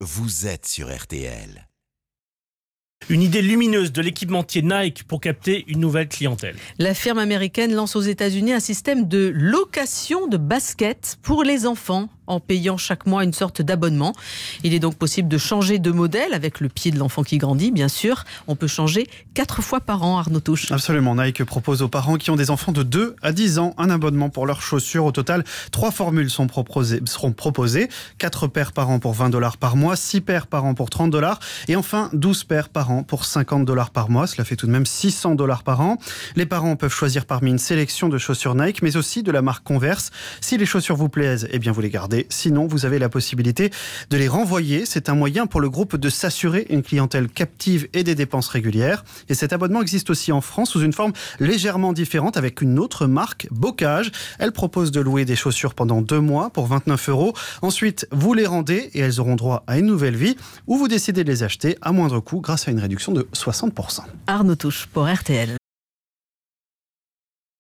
vous êtes sur RTL. Une idée lumineuse de l'équipementier Nike pour capter une nouvelle clientèle. La firme américaine lance aux États-Unis un système de location de baskets pour les enfants en payant chaque mois une sorte d'abonnement. Il est donc possible de changer de modèle avec le pied de l'enfant qui grandit, bien sûr. On peut changer 4 fois par an, Arnaud Touche. Absolument, Nike propose aux parents qui ont des enfants de 2 à 10 ans un abonnement pour leurs chaussures. Au total, 3 formules seront proposées. 4 paires par an pour $20 par mois, 6 paires par an pour $30 et enfin 12 paires par an pour $50 par mois. Cela fait tout de même $600 par an. Les parents peuvent choisir parmi une sélection de chaussures Nike, mais aussi de la marque Converse. Si les chaussures vous plaisent, eh bien vous les gardez. Sinon, vous avez la possibilité de les renvoyer. C'est un moyen pour le groupe de s'assurer une clientèle captive et des dépenses régulières. Et cet abonnement existe aussi en France sous une forme légèrement différente avec une autre marque, Bocage. Elle propose de louer des chaussures pendant 2 mois pour 29 €. Ensuite, vous les rendez et elles auront droit à une nouvelle vie ou vous décidez de les acheter à moindre coût grâce à une réduction de 60%. Arnaud Touche pour RTL.